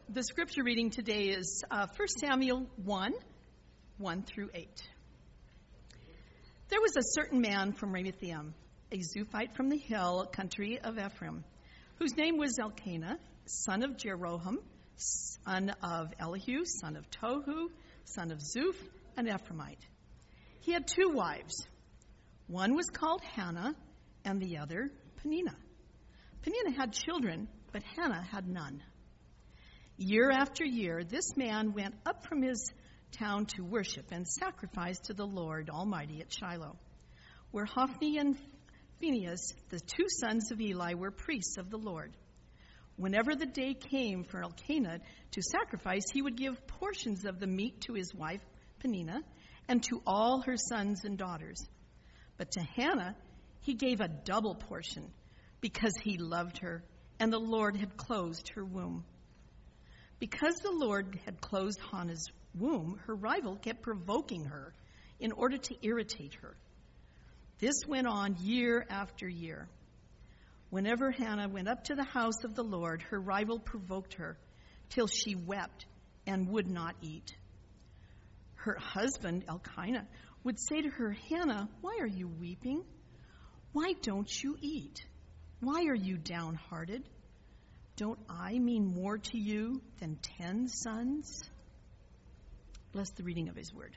The scripture reading today is 1 Samuel 1, 1 through 8. There was a certain man from Ramathaim, a Zuphite from the hill country of Ephraim, whose name was Elkanah, son of Jeroham, son of Elihu, son of Tohu, son of Zuph, an Ephraimite. He had two wives. One was called Hannah, and the other Peninnah. Peninnah had children, but Hannah had none. Year after year, this man went up from his town to worship and sacrifice to the Lord Almighty at Shiloh, where Hophni and Phinehas, the two sons of Eli, were priests of the Lord. Whenever the day came for Elkanah to sacrifice, he would give portions of the meat to his wife Peninnah and to all her sons and daughters. But to Hannah he gave a double portion, because he loved her, and the Lord had closed her womb. Because the Lord had closed Hannah's womb, her rival kept provoking her in order to irritate her. This went on year after year. Whenever Hannah went up to the house of the Lord, her rival provoked her till she wept and would not eat. Her husband, Elkanah, would say to her, "Hannah, why are you weeping? Why don't you eat? Why are you downhearted? Don't I mean more to you than 10 sons?" Bless the reading of his word.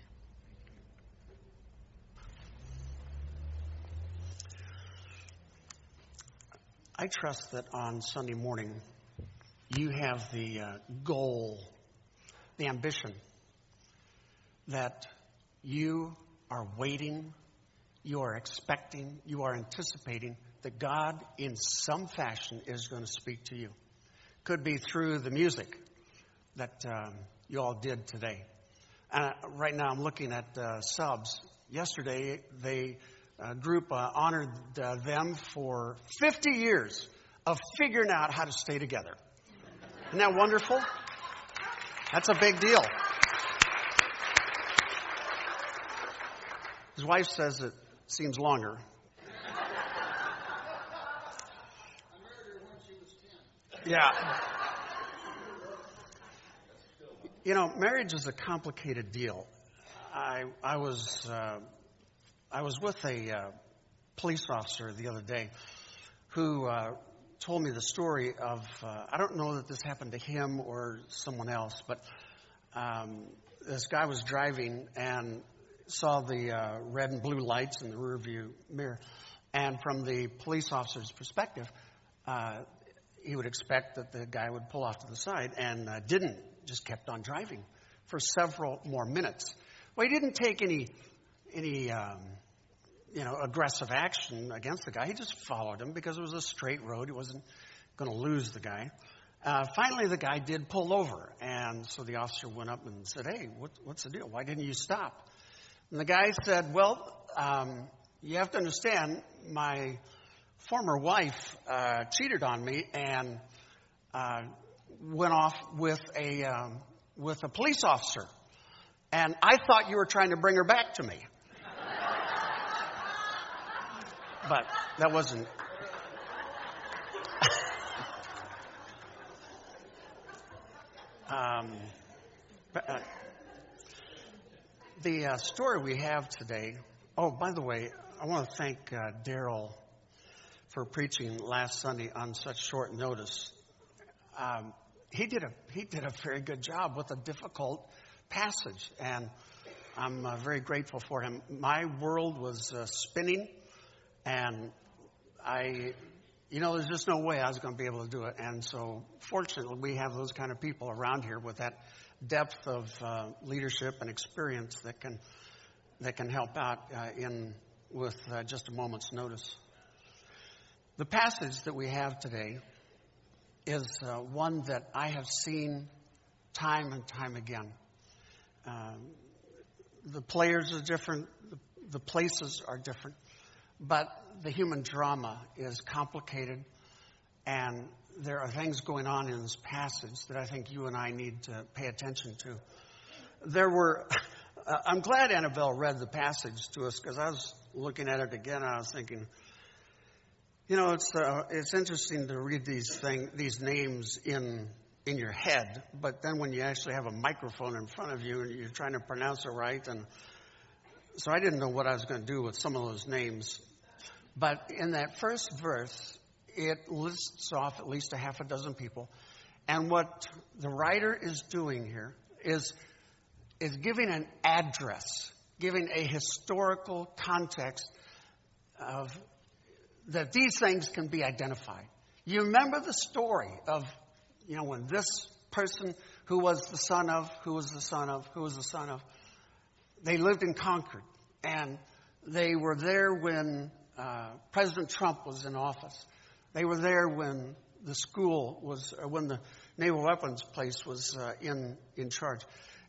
I trust that on Sunday morning you have the goal, the ambition that you are waiting, you are expecting, you are anticipating that God in some fashion is going to speak to you. Could be through the music that you all did today. Right now I'm looking at subs. Yesterday, the group honored them for 50 years of figuring out how to stay together. Isn't that wonderful? That's a big deal. His wife says it seems longer. Yeah. You know, marriage is a complicated deal. I was with a police officer the other day who told me the story of, I don't know that this happened to him or someone else, but this guy was driving and saw the red and blue lights in the rearview mirror. And from the police officer's perspective, he would expect that the guy would pull off to the side and didn't, just kept on driving for several more minutes. Well, he didn't take any aggressive action against the guy. He just followed him because it was a straight road. He wasn't going to lose the guy. Finally, the guy did pull over, and so the officer went up and said, "Hey, what's the deal? Why didn't you stop?" And the guy said, "Well, you have to understand, my former wife cheated on me and went off with a police officer, and I thought you were trying to bring her back to me." But that wasn't. The story we have today. Oh, by the way, I want to thank Daryl for preaching last Sunday on such short notice. He did a very good job with a difficult passage, and I'm very grateful for him. My world was spinning, and there's just no way I was going to be able to do it. And so, fortunately, we have those kind of people around here with that depth of leadership and experience that can help out with just a moment's notice. The passage that we have today is one that I have seen time and time again. The players are different, the places are different, but the human drama is complicated, and there are things going on in this passage that I think you and I need to pay attention to. I'm glad Annabelle read the passage to us, because I was looking at it again and I was thinking, it's interesting to read these names in in your head, but then when you actually have a microphone in front of you and you're trying to pronounce it right, and so I didn't know what I was going to do with some of those names. But in that first verse, it lists off at least a half a dozen people. And what the writer is doing here is giving an address, giving a historical context of that these things can be identified. You remember the story of, when this person who was the son of, they lived in Concord, and they were there when President Trump was in office. They were there when the school was, or when the naval weapons place was in charge.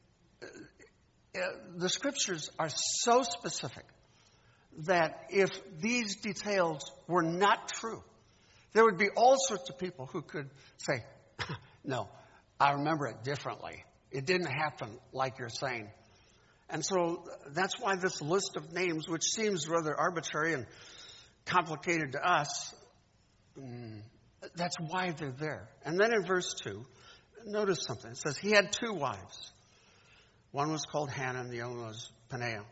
The scriptures are so specific that if these details were not true, there would be all sorts of people who could say, no, I remember it differently. It didn't happen like you're saying. And so that's why this list of names, which seems rather arbitrary and complicated to us, that's why they're there. And then in verse 2, notice something. It says he had 2 wives. One was called Hannah and the other was Peninnah.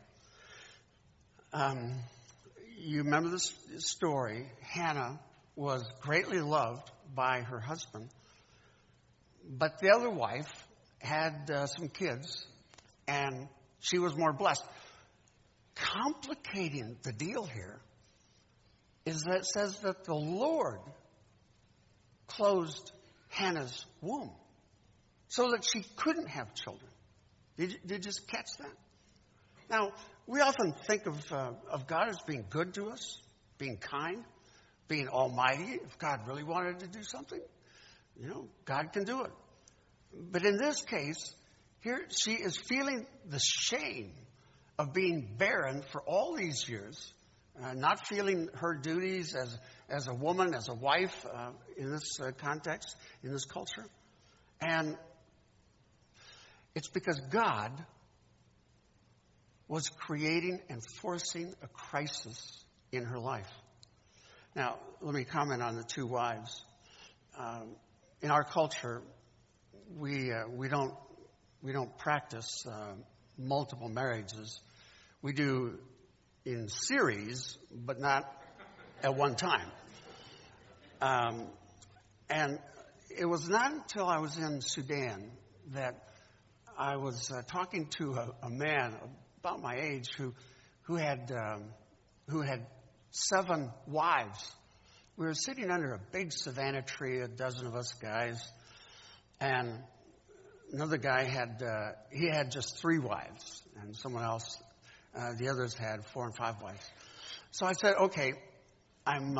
You remember this story. Hannah was greatly loved by her husband, but the other wife had some kids, and she was more blessed. Complicating the deal here is that it says that the Lord closed Hannah's womb so that she couldn't have children. Did you just catch that? Now, we often think of God as being good to us, being kind, being almighty. If God really wanted to do something, God can do it. But in this case, here she is feeling the shame of being barren for all these years, not feeling her duties as a woman, as a wife in this context, in this culture. And it's because God was creating and forcing a crisis in her life. Now, let me comment on the 2 wives. In our culture, we don't practice multiple marriages. We do in series, but not at one time. And it was not until I was in Sudan that I was talking to a man about my age who had 7 wives. We were sitting under a big savanna tree, a dozen of us guys, and another guy had just 3 wives, and someone else, the others had 4 and 5 wives. So I said, okay, I'm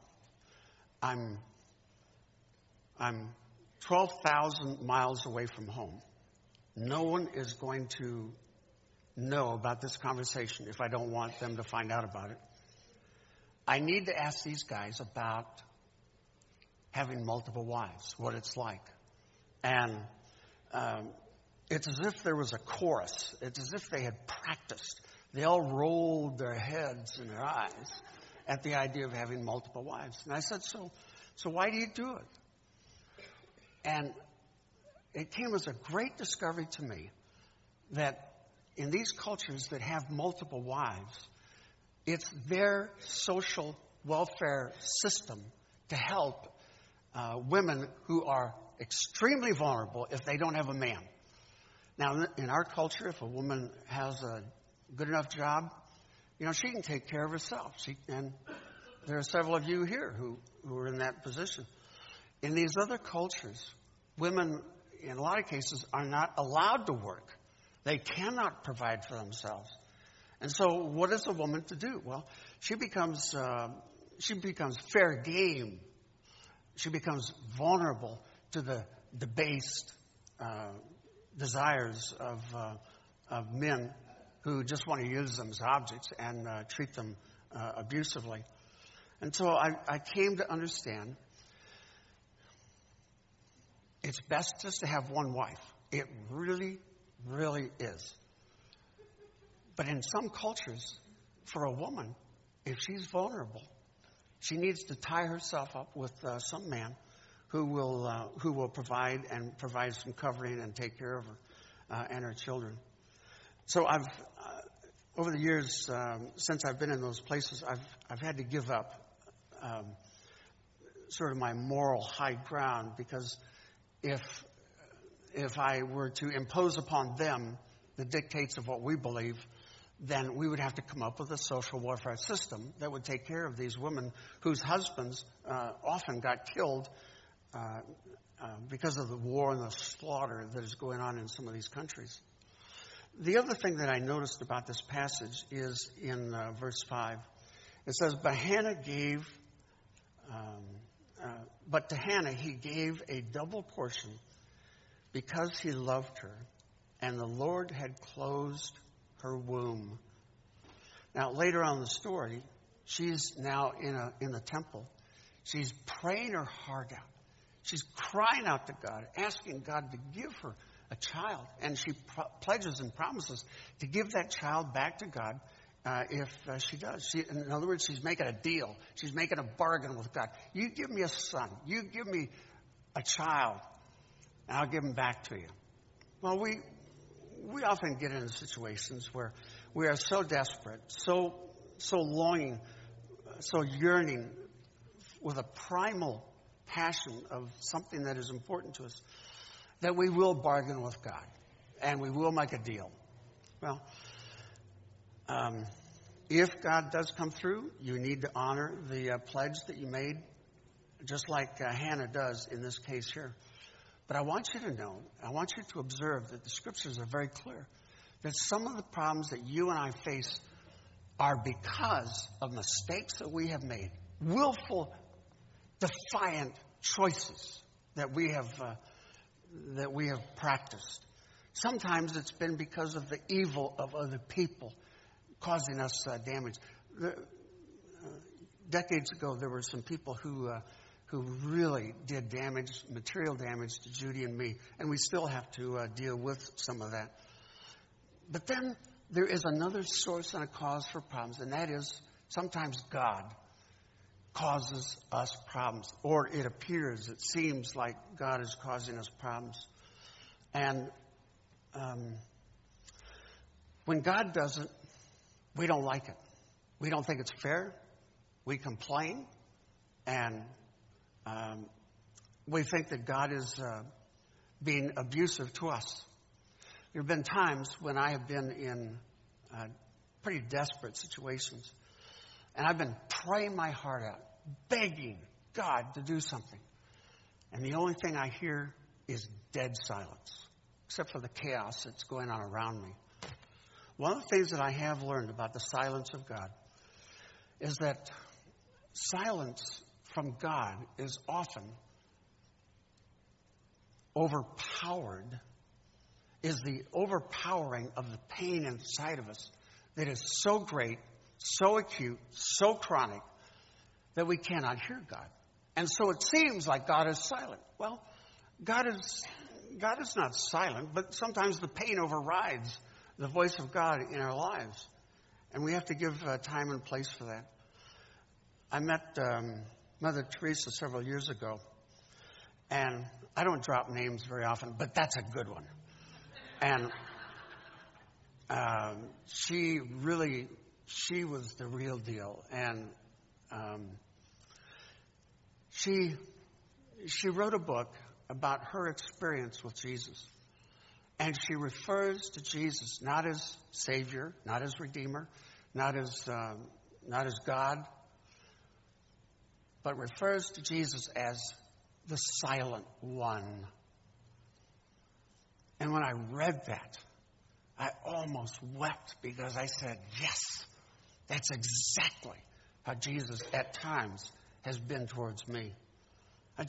12,000 miles away from home. No one is going to know about this conversation if I don't want them to find out about it. I need to ask these guys about having multiple wives, what it's like. And it's as if there was a chorus. It's as if they had practiced. They all rolled their heads and their eyes at the idea of having multiple wives. And I said, so why do you do it? And it came as a great discovery to me that in these cultures that have multiple wives, it's their social welfare system to help women who are extremely vulnerable if they don't have a man. Now, in our culture, if a woman has a good enough job, she can take care of herself. And there are several of you here who are in that position. In these other cultures, women, in a lot of cases, are not allowed to work. They cannot provide for themselves. And so what is a woman to do? Well, she becomes fair game. She becomes vulnerable to the debased desires of men who just want to use them as objects and treat them abusively. And so I came to understand it's best just to have one wife. It really, really is. But in some cultures, for a woman, if she's vulnerable, she needs to tie herself up with some man who will provide some covering and take care of her and her children. So I've over the years since I've been in those places, I've had to give up sort of my moral high ground, because if I were to impose upon them the dictates of what we believe, then we would have to come up with a social welfare system that would take care of these women whose husbands often got killed because of the war and the slaughter that is going on in some of these countries. The other thing that I noticed about this passage is in verse 5. It says, but to Hannah he gave a double portion because he loved her, and the Lord had closed her womb. Now, later on in the story, she's now in the temple. She's praying her heart out. She's crying out to God, asking God to give her a child. And she pledges and promises to give that child back to God if she does. In other words, she's making a deal. She's making a bargain with God. You give me a son. You give me a child, and I'll give him back to you. Well, we often get into situations where we are so desperate, so longing, so yearning with a primal passion of something that is important to us, that we will bargain with God and we will make a deal. Well, if God does come through, you need to honor the pledge that you made, just like Hannah does in this case here. But I want you to know, I want you to observe that the scriptures are very clear, that some of the problems that you and I face are because of mistakes that we have made, willful, defiant choices that we have practiced. Sometimes it's been because of the evil of other people causing us damage. Decades ago, there were some people who really did damage, material damage to Judy and me, and we still have to deal with some of that. But then there is another source and a cause for problems, and that is sometimes God causes us problems, or it seems like God is causing us problems. And when God does it, we don't like it. We don't think it's fair. We complain, and we think that God is being abusive to us. There have been times when I have been in pretty desperate situations, and I've been praying my heart out, begging God to do something. And the only thing I hear is dead silence, except for the chaos that's going on around me. One of the things that I have learned about the silence of God is that silence from God is often is the overpowering of the pain inside of us that is so great, so acute, so chronic, that we cannot hear God. And so it seems like God is silent. Well, God is not silent, but sometimes the pain overrides the voice of God in our lives. And we have to give time and place for that. I met Mother Teresa several years ago, and I don't drop names very often, but that's a good one. And she was the real deal. And she wrote a book about her experience with Jesus. And she refers to Jesus not as Savior, not as Redeemer, not as God, but refers to Jesus as the Silent One. And when I read that, I almost wept, because I said, yes, that's exactly how Jesus at times has been towards me. I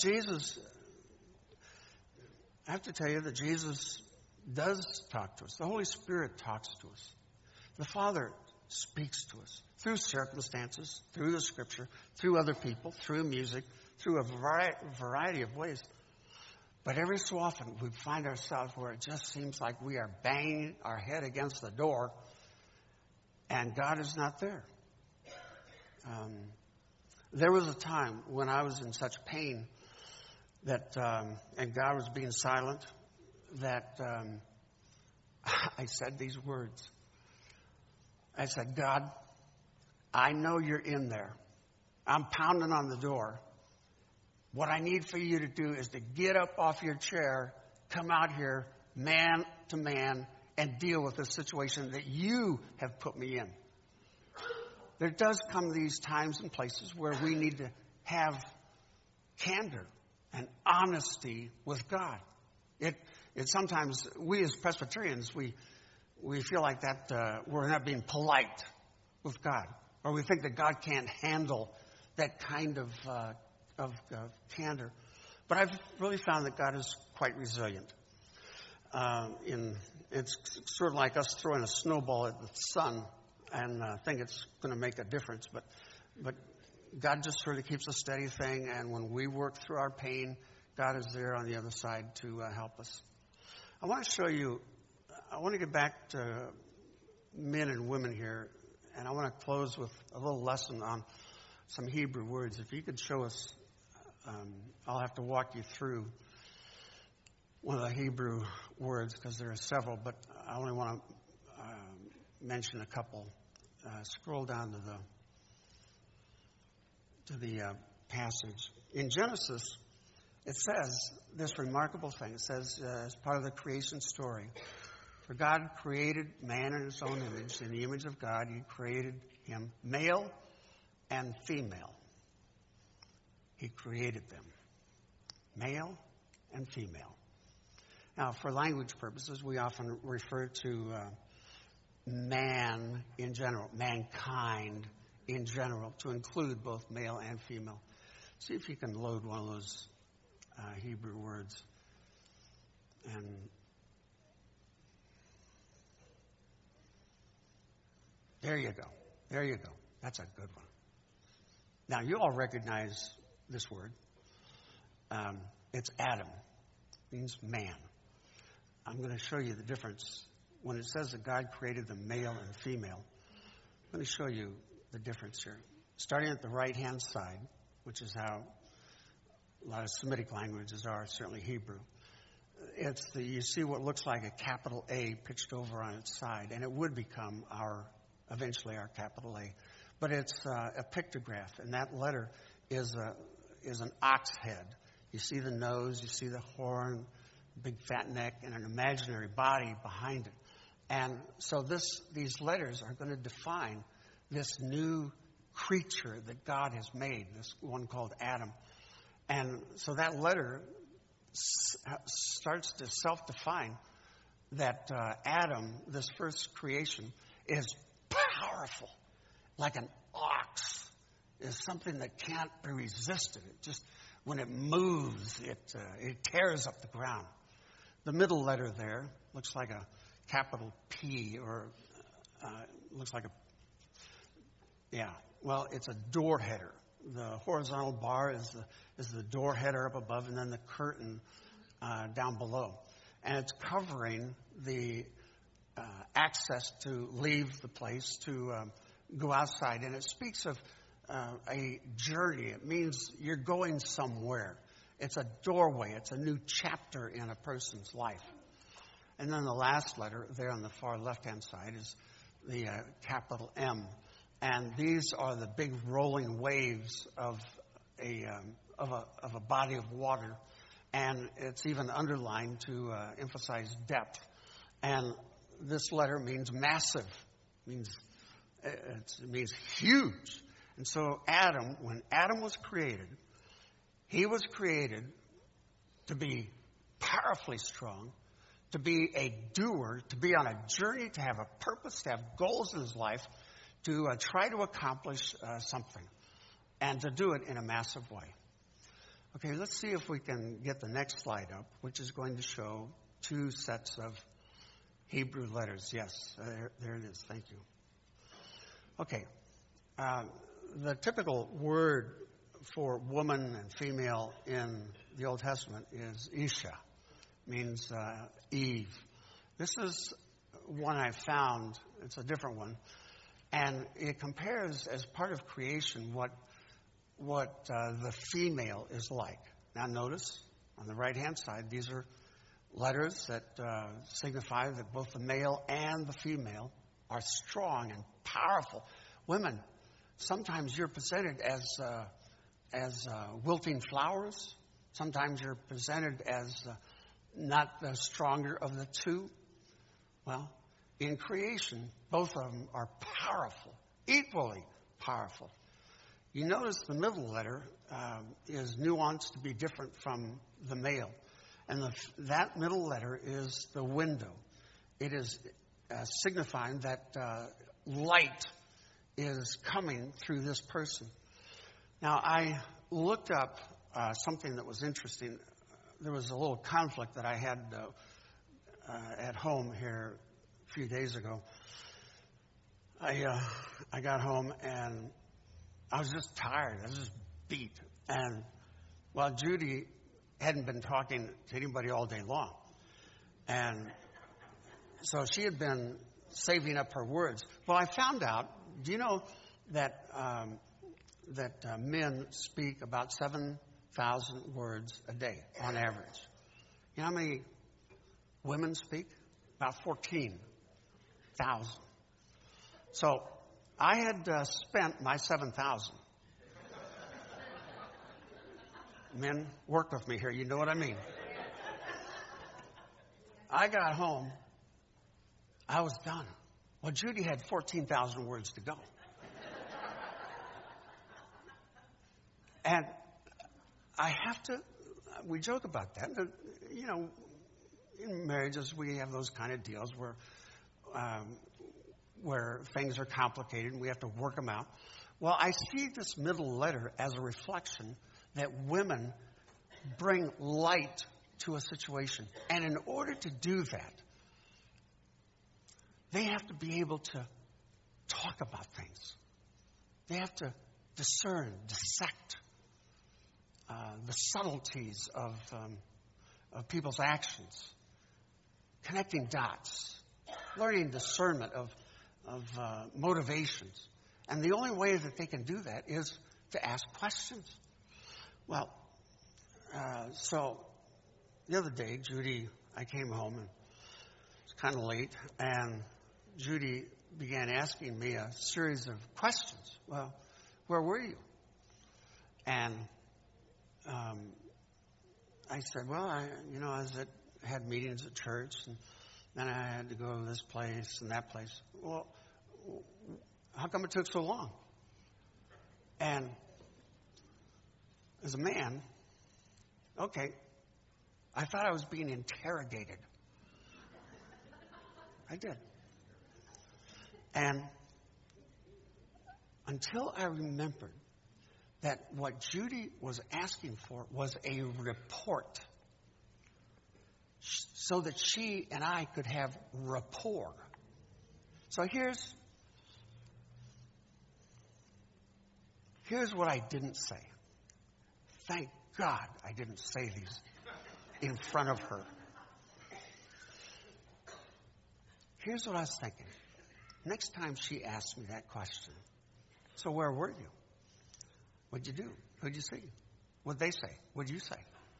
have to tell you that Jesus does talk to us. The Holy Spirit talks to us. The Father speaks to us through circumstances, through the Scripture, through other people, through music, through a variety of ways. But every so often we find ourselves where it just seems like we are banging our head against the door and God is not there. There was a time when I was in such pain that, and God was being silent, that I said these words. I said, God, I know you're in there. I'm pounding on the door. What I need for you to do is to get up off your chair, come out here, man to man, and deal with this situation that you have put me in. There does come these times and places where we need to have candor and honesty with God. It sometimes, we as Presbyterians, we feel like that we're not being polite with God, or we think that God can't handle that kind of candor. But I've really found that God is quite resilient. It's sort of like us throwing a snowball at the sun and think it's going to make a difference. But God just sort of keeps a steady thing, and when we work through our pain, God is there on the other side to help us. I want to get back to men and women here, and I want to close with a little lesson on some Hebrew words. If you could show us, I'll have to walk you through one of the Hebrew words because there are several, but I only want to mention a couple. Scroll down to the passage. In Genesis, it says this remarkable thing. It says, as part of the creation story, for God created man in his own image. In the image of God, he created him, male and female. He created them, male and female. Now, for language purposes, we often refer to man in general, mankind in general, to include both male and female. See if you can load one of those Hebrew words. And there you go. There you go. That's a good one. Now, you all recognize this word. It's Adam. It means man. I'm going to show you the difference. When it says that God created the male and female, I'm going to show you the difference here. Starting at the right-hand side, which is how a lot of Semitic languages are, certainly Hebrew. You see what looks like a capital A pitched over on its side, and it would become eventually our capital A. But it's a pictograph, and that letter is an ox head. You see the nose, you see the horn, big fat neck, and an imaginary body behind it. And so these letters are going to define this new creature that God has made, this one called Adam. And so that letter starts to self-define that Adam, this first creation, is powerful, like an ox, is something that can't be resisted. It just, when it moves, it tears up the ground. The middle letter there looks like a capital P, or looks like it's a door header. The horizontal bar is the door header up above, and then the curtain down below. And it's covering the access to leave the place, to go outside. And it speaks of a journey. It means you're going somewhere. It's a doorway. It's a new chapter in a person's life. And then the last letter there on the far left-hand side is the capital M. And these are the big rolling waves of a body of water. And it's even underlined to emphasize depth. And this letter means massive. It means huge. And so when Adam was created, he was created to be powerfully strong, to be a doer, to be on a journey, to have a purpose, to have goals in his life, to try to accomplish something, and to do it in a massive way. Okay, let's see if we can get the next slide up, which is going to show two sets of Hebrew letters. Yes, there it is. Thank you. Okay, the typical word for woman and female in the Old Testament is Isha, means Eve. This is one I found. It's a different one. And it compares, as part of creation, what the female is like. Now notice, On the right-hand side, these are letters that signify that both the male and the female are strong and powerful. Women, sometimes you're presented as wilting flowers. Sometimes you're presented as not the stronger of the two. Well, in creation, both of them are powerful, equally powerful. You notice the middle letter is nuanced to be different from the male. And that middle letter is the window. It is signifying that light is coming through this person. Now, I looked up something that was interesting. There was a little conflict that I had at home here a few days ago. I got home and I was just tired. I was just beat. And while Judy hadn't been talking to anybody all day long, and so she had been saving up her words. Well, I found out. Do you know that men speak about 7,000 words a day on average? You know how many women speak? About 14,000. So I had spent my 7,000. Men, work with me here. You know what I mean. I got home. I was done. Well, Judy had 14,000 words to go. And I have to, we joke about that. You know, in marriages, we have those kind of deals where things are complicated and we have to work them out. Well, I see this middle letter as a reflection that women bring light to a situation. And in order to do that, they have to be able to talk about things. They have to discern, dissect the subtleties of people's actions, connecting dots, learning discernment of motivations. And the only way that they can do that is to ask questions. Well, so the other day, I came home and it was kind of late, and Judy began asking me a series of questions. Well, where were you? And I said, well, I had meetings at church, and then I had to go to this place and that place. Well, how come it took so long? And as a man, okay, I thought I was being interrogated. I did. And until I remembered that what Judy was asking for was a report so that she and I could have rapport. So here's what I didn't say. Thank God I didn't say these in front of her. Here's what I was thinking. Next time she asked me that question, so where were you? What'd you do? Who'd you see? What'd they say? What'd you say?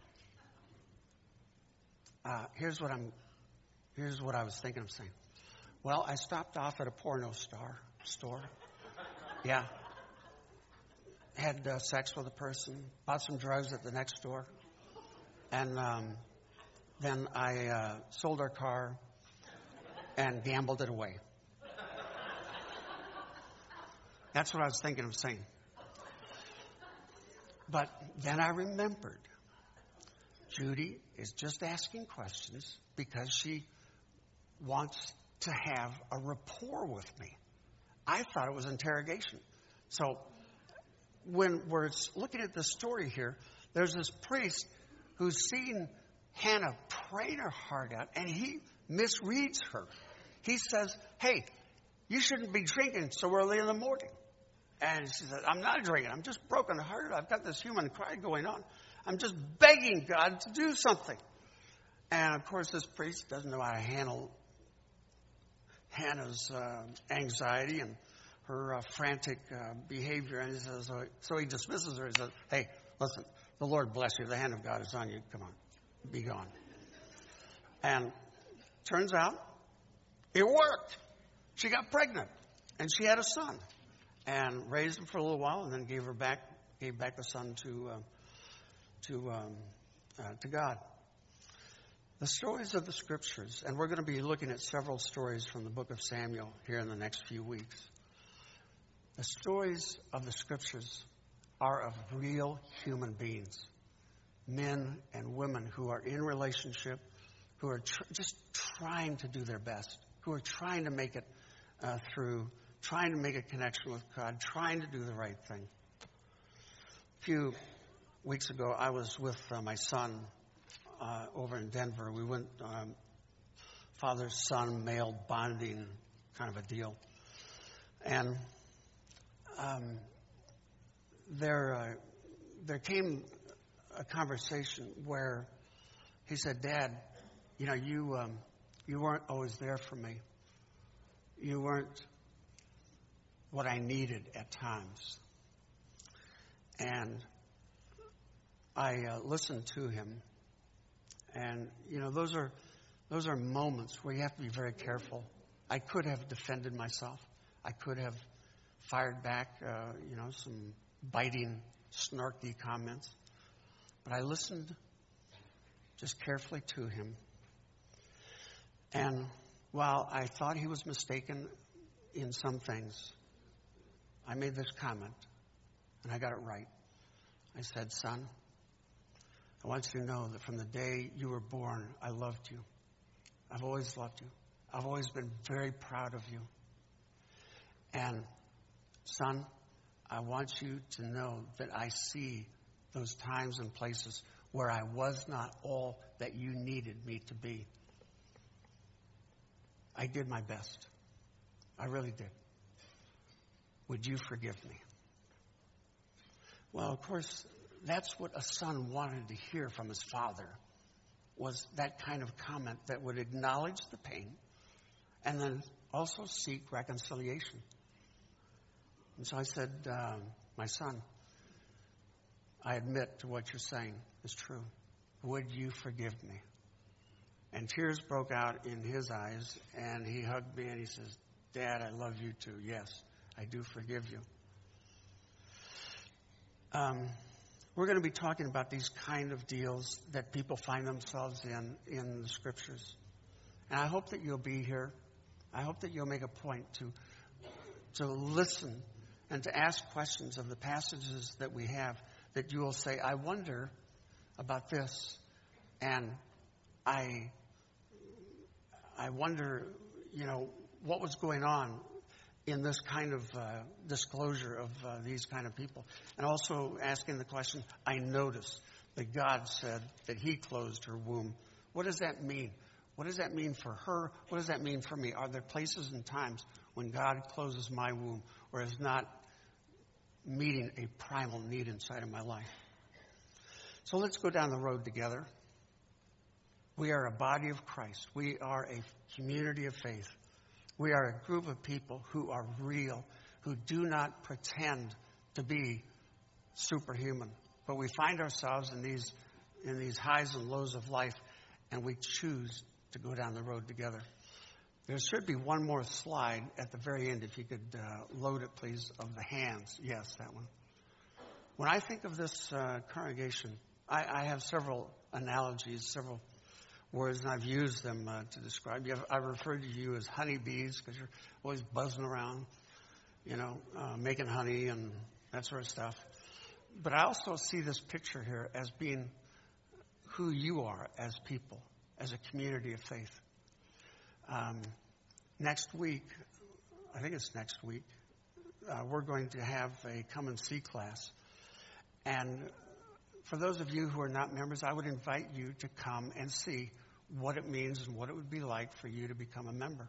Here's what I was thinking of saying. Well, I stopped off at a porno store. Yeah. Had sex with a person, bought some drugs at the next store, and then I sold our car and gambled it away. That's what I was thinking of saying. But then I remembered Judy is just asking questions because she wants to have a rapport with me. I thought it was interrogation. So when we're looking at the story here, there's this priest who's seen Hannah praying her heart out, and he misreads her. He says, hey, you shouldn't be drinking so early in the morning. And she said, I'm not drinking. I'm just brokenhearted. I've got this human cry going on. I'm just begging God to do something. And, of course, this priest doesn't know how to handle Hannah's anxiety and her frantic behavior. And so he dismisses her and says, hey, listen, the Lord bless you. The hand of God is on you. Come on. be gone. And turns out it worked. She got pregnant, and she had a son, and raised him for a little while, and then gave back the son to God. The stories of the Scriptures, and we're going to be looking at several stories from the book of Samuel here in the next few weeks. The stories of the Scriptures are of real human beings, men and women who are in relationship, who are just trying to do their best, who are trying to make it through, trying to make a connection with God, trying to do the right thing. A few weeks ago, I was with my son over in Denver. We went father-son male bonding kind of a deal. And there came a conversation where he said, "Dad, you know, you weren't always there for me. You weren't what I needed at times." And I listened to him. And, you know, those are moments where you have to be very careful. I could have defended myself. I could have fired back, some biting, snarky comments. But I listened just carefully to him. And while I thought he was mistaken in some things, I made this comment, and I got it right. I said, "Son, I want you to know that from the day you were born, I loved you. I've always loved you. I've always been very proud of you. And, son, I want you to know that I see those times and places where I was not all that you needed me to be. I did my best. I really did. Would you forgive me?" Well, of course, that's what a son wanted to hear from his father, was that kind of comment that would acknowledge the pain and then also seek reconciliation. And so I said, "My son, I admit to what you're saying is true. Would you forgive me?" And tears broke out in his eyes, and he hugged me and he says, "Dad, I love you too. Yes, I do forgive you." We're going to be talking about these kind of deals that people find themselves in the Scriptures. And I hope that you'll be here. I hope that you'll make a point to listen and to ask questions of the passages that we have, that you will say, "I wonder about this, and I wonder, what was going on in this kind of disclosure of these kind of people." And also asking the question, I noticed that God said that he closed her womb. What does that mean? What does that mean for her? What does that mean for me? Are there places and times when God closes my womb or is not meeting a primal need inside of my life? So let's go down the road together. We are a body of Christ. We are a community of faith. We are a group of people who are real, who do not pretend to be superhuman. But we find ourselves in these highs and lows of life, and we choose to go down the road together. There should be one more slide at the very end, if you could load it, please, of the hands. Yes, that one. When I think of this congregation, I have several analogies, several words, and I've used them to describe you. I've referred to you as honeybees because you're always buzzing around, making honey and that sort of stuff. But I also see this picture here as being who you are as people, as a community of faith. Next week, I think it's next week, we're going to have a come and see class. And for those of you who are not members, I would invite you to come and see what it means and what it would be like for you to become a member.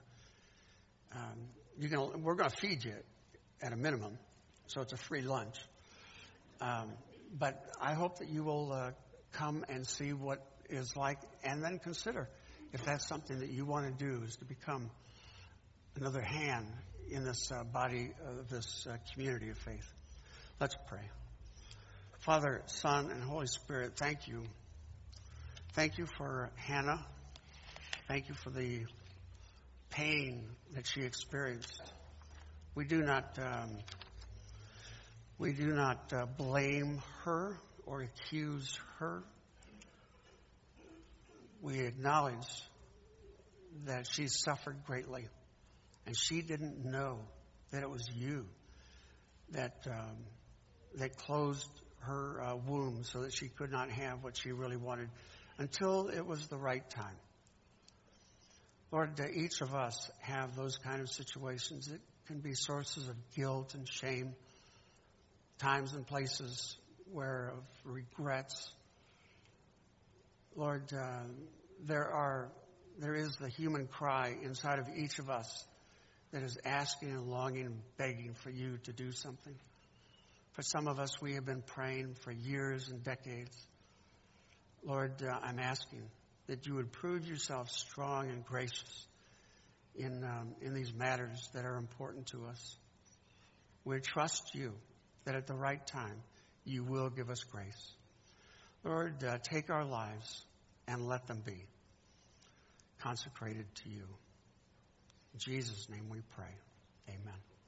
We're going to feed you at a minimum, so it's a free lunch. But I hope that you will come and see what it's like, and then consider if that's something that you want to do, is to become another hand in this body of this community of faith. Let's pray. Father, Son, and Holy Spirit, thank you Thank you for Hannah. Thank you for the pain that she experienced. We do not blame her or accuse her. We acknowledge that she suffered greatly, and she didn't know that it was you that closed her womb so that she could not have what she really wanted until it was the right time. Lord, each of us have those kind of situations that can be sources of guilt and shame, times and places where of regrets. Lord, there is the human cry inside of each of us that is asking and longing and begging for you to do something. For some of us, we have been praying for years and decades. Lord, I'm asking that you would prove yourself strong and gracious in these matters that are important to us. We trust you that at the right time you will give us grace. Lord, take our lives and let them be consecrated to you. In Jesus' name we pray. Amen.